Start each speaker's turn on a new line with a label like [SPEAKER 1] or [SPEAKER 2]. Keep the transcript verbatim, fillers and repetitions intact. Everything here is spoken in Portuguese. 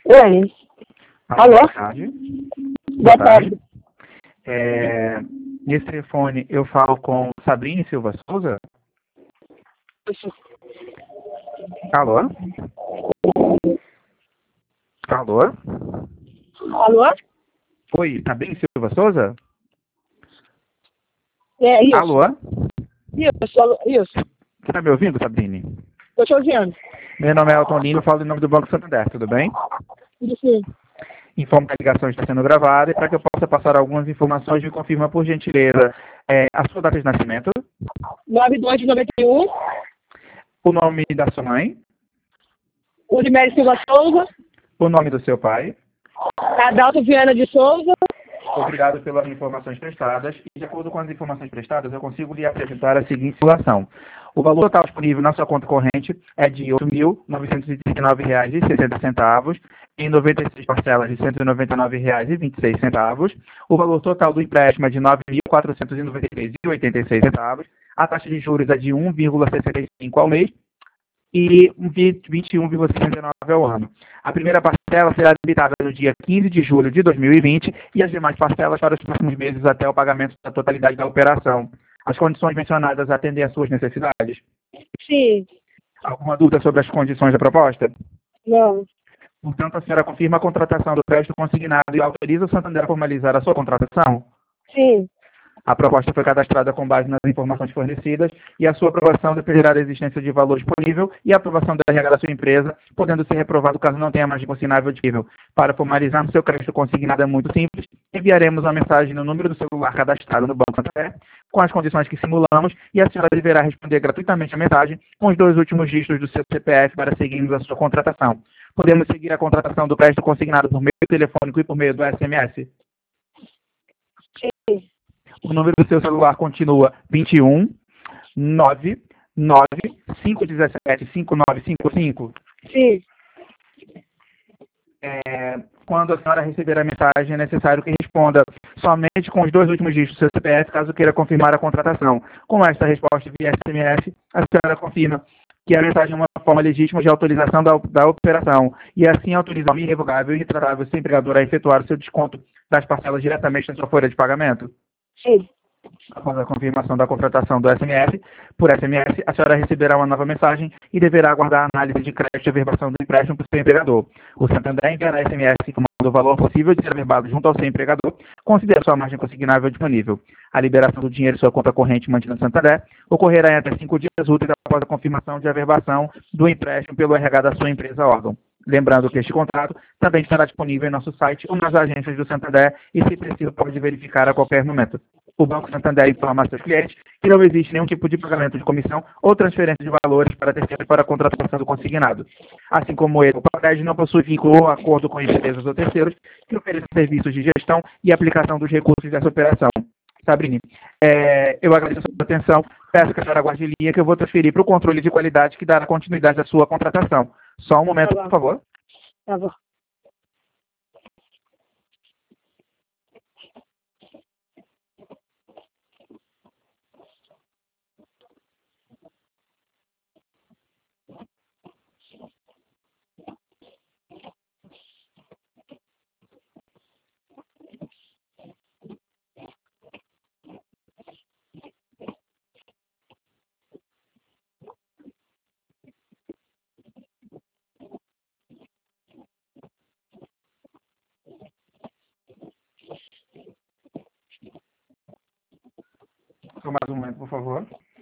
[SPEAKER 1] Oi.
[SPEAKER 2] Alô,
[SPEAKER 1] Alô?
[SPEAKER 2] boa tarde.
[SPEAKER 1] Boa tarde.
[SPEAKER 2] É, nesse telefone eu falo com Sabrine Silva Souza. Alô? Alô?
[SPEAKER 1] Alô?
[SPEAKER 2] Oi, Sabrine Silva Souza?
[SPEAKER 1] É, isso.
[SPEAKER 2] Alô?
[SPEAKER 1] Isso, alô, isso.
[SPEAKER 2] Você está me ouvindo, Sabrine?
[SPEAKER 1] Tô te ouvindo.
[SPEAKER 2] Meu nome é Elton Lima, eu falo em nome do Banco Santander, tudo bem?
[SPEAKER 1] Tudo sim.
[SPEAKER 2] Informo que a ligação está sendo gravada e para que eu possa passar algumas informações, me confirma por gentileza é, a sua data de nascimento,
[SPEAKER 1] nove dois de noventa e um.
[SPEAKER 2] o nome da sua mãe,
[SPEAKER 1] Ulimério Silva Souza.
[SPEAKER 2] o nome do seu pai.
[SPEAKER 1] Adalto Viana de Souza.
[SPEAKER 2] Obrigado pelas informações prestadas. E, de acordo com as informações prestadas, eu consigo lhe apresentar a seguinte situação. O valor total disponível na sua conta corrente é de oito mil novecentos e trinta e nove reais e sessenta centavos, em noventa e seis parcelas de cento e noventa e nove reais e vinte e seis centavos. O valor total do empréstimo é de nove mil quatrocentos e noventa e três reais e oitenta e seis centavos. A taxa de juros é de um vírgula sessenta e cinco ao mês e vinte e um vírgula sessenta e nove ao ano. A primeira parcela será debitada no dia quinze de julho de dois mil e vinte e as demais parcelas para os próximos meses até o pagamento da totalidade da operação. As condições mencionadas atendem às suas necessidades?
[SPEAKER 1] Sim.
[SPEAKER 2] Alguma dúvida sobre as condições da proposta?
[SPEAKER 1] Não.
[SPEAKER 2] Portanto, a senhora confirma a contratação do crédito consignado e autoriza o Santander a formalizar a sua contratação?
[SPEAKER 1] Sim.
[SPEAKER 2] A proposta foi cadastrada com base nas informações fornecidas e a sua aprovação dependerá da existência de valor disponível e a aprovação da R H da sua empresa, podendo ser reprovado caso não tenha margem consignável disponível. Para formalizarmos seu crédito consignado é muito simples. Enviaremos uma mensagem no número do celular cadastrado no Banco Santander com as condições que simulamos e a senhora deverá responder gratuitamente a mensagem com os dois últimos dígitos do seu C P F para seguirmos a sua contratação. Podemos seguir a contratação do crédito consignado por meio telefônico e por meio do S M S?
[SPEAKER 1] Sim.
[SPEAKER 2] O número do seu celular continua vinte e um, nove nove, cinco um sete, cinco nove cinco cinco.
[SPEAKER 1] Sim.
[SPEAKER 2] É, quando a senhora receber a mensagem, é necessário que responda somente com os dois últimos dígitos do seu C P F, caso queira confirmar a contratação. Com esta resposta via S M S, a senhora confirma que a mensagem é uma forma legítima de autorização da, da operação e assim autoriza o irrevogável e irretratável seu empregador a efetuar o seu desconto das parcelas diretamente na sua folha de pagamento.
[SPEAKER 1] Sim.
[SPEAKER 2] Após a confirmação da contratação do S M S, por S M S, a senhora receberá uma nova mensagem e deverá aguardar a análise de crédito e averbação do empréstimo para o seu empregador. O Santander enviará S M S informando o valor possível de ser averbado junto ao seu empregador, considera sua margem consignável disponível. A liberação do dinheiro em sua conta corrente mantida no Santander ocorrerá em até cinco dias úteis após a confirmação de averbação do empréstimo pelo R H da sua empresa órgão. Lembrando que este contrato também estará disponível em nosso site ou nas agências do Santander e, se preciso, pode verificar a qualquer momento. O Banco Santander informa a seus clientes que não existe nenhum tipo de pagamento de comissão ou transferência de valores para terceiros para a contratação do consignado. Assim como ele, o Papred não possui vínculo ou acordo com empresas ou terceiros que ofereçam serviços de gestão e aplicação dos recursos dessa operação. Sabrine, é, eu agradeço a sua atenção, peço que a senhora aguarde em linha que eu vou transferir para o controle de qualidade que dará continuidade à sua contratação. Só um momento,
[SPEAKER 1] Tá
[SPEAKER 2] por
[SPEAKER 1] bom.
[SPEAKER 2] favor.
[SPEAKER 1] Tá bom.
[SPEAKER 2] Só mais um momento, por favor.